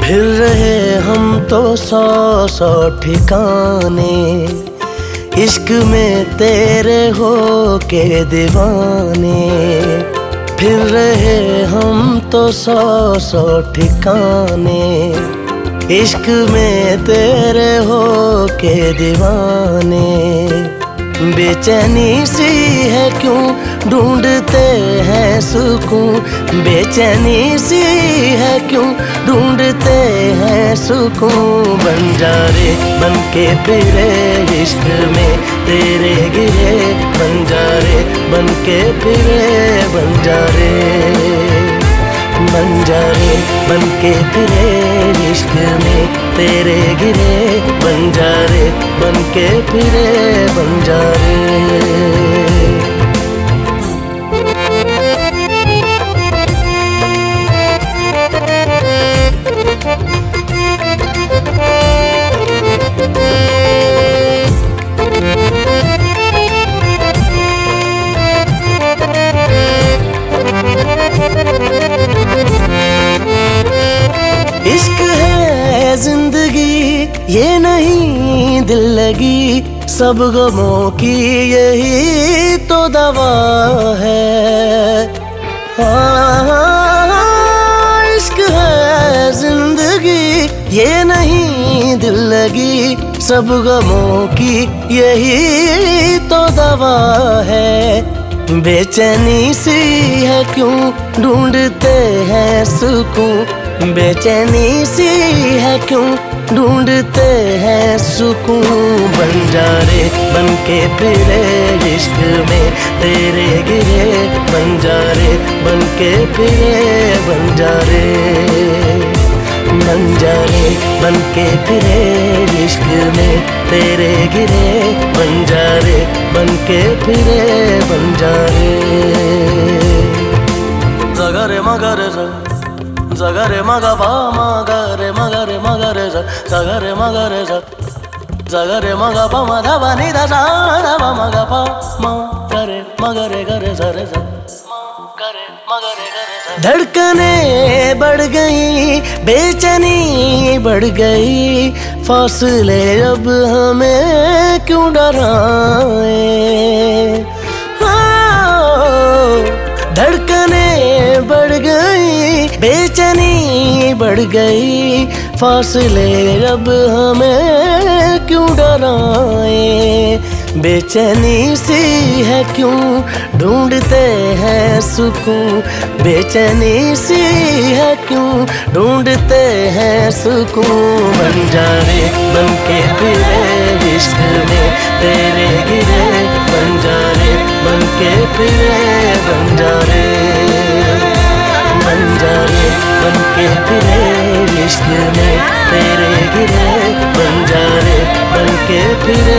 फिर रहे हम तो सौ सौ ठिकाने, इश्क में तेरे हो के दीवाने। फिर रहे हम तो सौ सौ ठिकाने, इश्क में तेरे हो के दीवाने। बेचैनी सी है क्यों ढूंढते हैं सुकून, बेचैनी सी है क्यों ढूंढते हैं सुकून। बंजारे बन के फिरे इश्क में तेरे गिरे, बंजारे बन के फिरे बंजारे। बंजारे बन के फिरे इश्क में तेरे गिरे, बंजारे बन के फिरे बंजारे। इश्क है जिंदगी ये नहीं दिल लगी, सब गमों की यही तो दवा है। इश्क है जिंदगी ये नहीं दिल लगी, सब गमों की यही तो दवा है। बेचैनी सी है क्यों ढूंढते हैं सुकून, बेचैनी सी है क्यों ढूंढते हैं सुकून। बंजारे बन के फिरे इश्क में तेरे गिरे, बंजारे बन के फिरे बंजारे। बंजारे बन के फिरे इश्क में तेरे गिरे, बंजारे बन के फिरे बंजारे। जगरे मगरे जगरे मगा पा मगरे मगरे मगरे जगरे मगरे जगरे मगा पा मधा बनी दा सा मगा पा मगरे मगरे गरे जरे मगरे मगरे गरे। धड़कने बढ़ गई, बेचैनी बढ़ गई, फासले अब हमें क्यों डराए। धड़कने बढ़ गई, बेचैनी बढ़ गई, फासले अब हमें क्यों डराए। बेचैनी सी है क्यों ढूंढते हैं सुकून, बेचैनी सी है क्यों ढूंढते हैं सुकून। बंजारे बन के फिरे इश्क में तेरे गिरे, बंजारे बन के फिरे बंजारे। बंजारे बन के फिरे इश्क में तेरे गिरे, बंजारे बन के फिरे